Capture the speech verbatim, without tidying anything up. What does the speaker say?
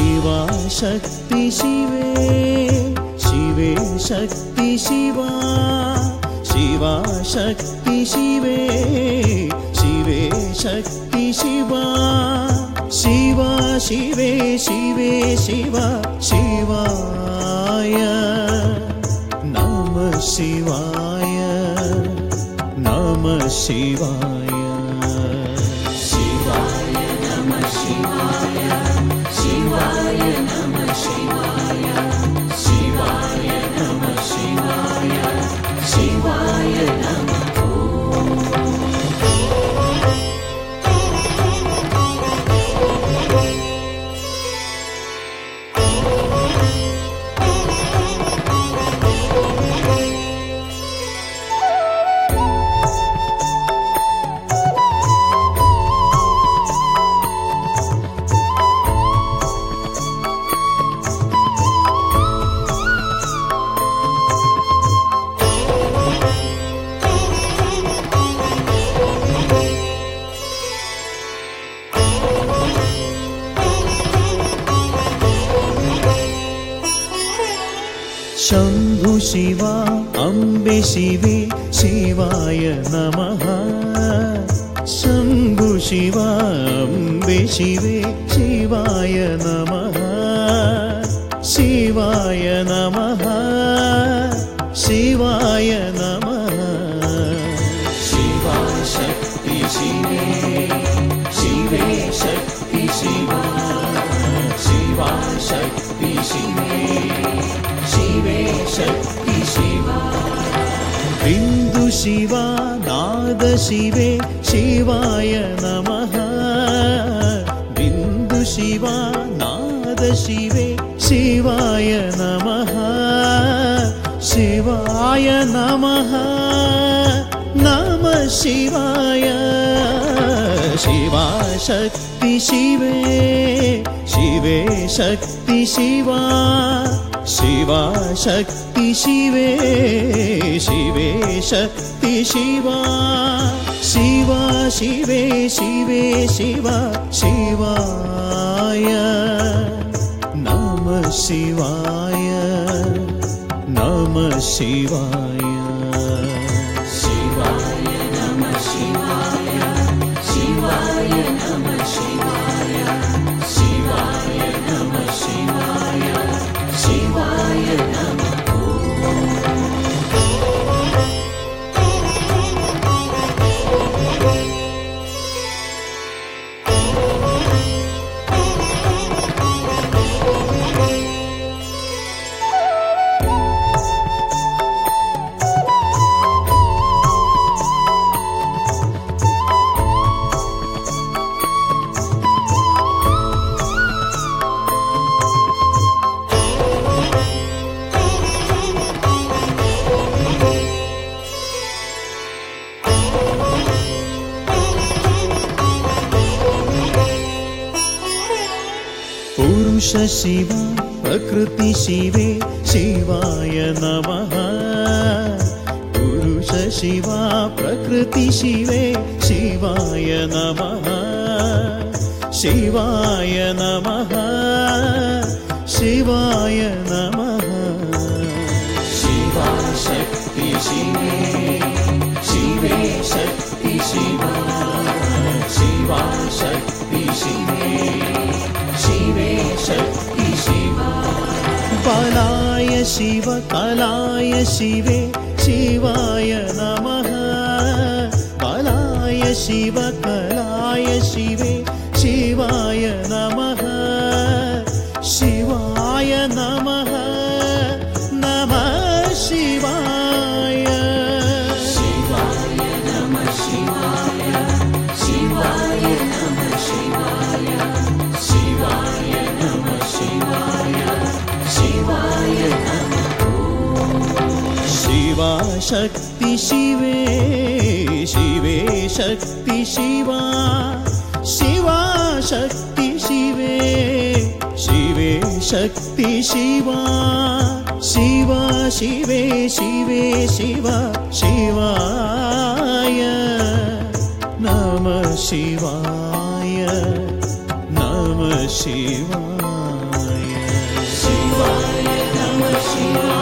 ಶಿವಾ ಶಕ್ತಿ ಶಿವೆ ಶಿವೆ ಶಕ್ತಿ ಶಿವಾ ಶಿವಾ ಶಕ್ತಿ ಶಿವೆ ಶಿವೆ ಶಕ್ತಿ ಶಿವಾ ಶಿವಾ ಶಿವೆ ಶಿವೆ ಶಿವ ಶಿವಾಯ ನಮಃ ಶಿವಾಯ ನಮಃ ಶಿವಾಯ ಶಿವಾಯ ನಮಃ ಶಿವಾಯ ಶಿವಾಯ ನಮಃ ಶಿವಾಯ ಶಿವಾಯ ನಮಃ ಶಿವಾಯ ಶಿವಾಯ ನಮಃ ಶಂಭು ಶಿವ ಅಂಬೆ ಶಿವೆ ಶಿವಾಯ ನಮಃ ಶಂಭು ಶಿವ ಅಂಬೆ ಶಿವೆ ಶಿವಾಯ ನಮಃ ಶಿವಾಯ ನಮಃ ಶಿವಾಯ ನಮಃ ಶಿವಾ ಶಕ್ತಿ ಶಿವೆ ಶಿವೆ ಶಕ್ತಿ ಶಿವಾ ಶಿವಾ ಶಕ್ತಿ ಶಿವೆ ಶಿವೆ ಶಕ್ತಿ ಶಿವಾ ಬಿಂದು ಶಿವ ನಾದ ಶಿವೆ ಶಿವಾಯ ನಮಃ ಬಿಂದು ಶಿವ ನಾದ ಶಿವೆ ಶಿವಾಯ ನಮಃ ಶಿವಾಯ ನಮಃ ನಮಃ ಶಿವಾಯ ಶಿವಾ ಶಕ್ತಿ ಶಿವೆ ಶಿವೆ ಶಕ್ತಿ ಶಿವಾ ಶಿವಾ ಶಕ್ತಿ ಶಿವೆ ಶಿವೆ ಶಕ್ತಿ ಶಿವಾ ಶಿವಾ ಶಿವೆ ಶಿವೆ ಶಿವ ಶಿವಾಯ ನಮಃ ಶಿವಾಯ ನಮಃ ಶಿವಾಯ ಶಿವಾಯ ನಮಃ ಶಿವಾಯ ಶಿವಾಯ ನಮಃ ಶಿವಾಯ ಶಿವಾಯ ನಮಃ ಶಿವಾಯ ಶಿವಾಯ ನಮಃ ಪುರುಷ ಶಿವ ಪ್ರಕೃತಿ ಶಿವೆ ಶಿವಾಯ ನಮಃ ಪುರುಷ ಶಿವ ಪ್ರಕೃತಿ ಶಿವೆ ಶಿವಾಯ ನಮಃ ಶಿವಾಯ ನಮಃ ಶಿವಾಯ ನಮಃ ಶಿವಾ ಶಕ್ತಿ ಶಿವೆ ಶಿವೆ ಶಕ್ತಿ ಶಿವಾ ಶಿವಾ ಶಕ್ತಿ ಶಿವೆ ಶಿವೆ ಶಕ್ತಿ ಶಿವಾ ಬಲಾಯ ಶಿವ ಕಲಾಯ ಶಿವೆ ಶಿವಾಯ ನಮಃ ಬಲಾಯ ಶಿವ ಕಲಾಯ ಶಿವೆ ಶಿವಾಯ ನಮಃ ಶಿವಾಯ ನಮಃ ನಮಃ ಶಿವಾಯ ಶಿವಾಯ ನಮಃ ಶಿವಾಯ ಶಿವಾಯ ನಮಃ ಶಿವಾಯ ಶಿವಾಯ ನಮಃ ಶಿವಾಯ ಶಿವಾಯ ನಮಃ ಶಿವಾ ಶಕ್ತಿ ಶಿವೆ ಶಿವೆ ಶಕ್ತಿ ಶಿವಾ ಶಿವಾ ಶಕ್ತಿ ಶಿವೆ ಶಿವೆ ಶಕ್ತಿ ಶಿವಾ ಶಿವಾ ಶಿವೆ ಶಿವೆ ಶಿವ ಶಿವಾಯ ನಮಃ ಶಿವಾಯ ನಮಃ ಶಿವಾಯ ಶಿವ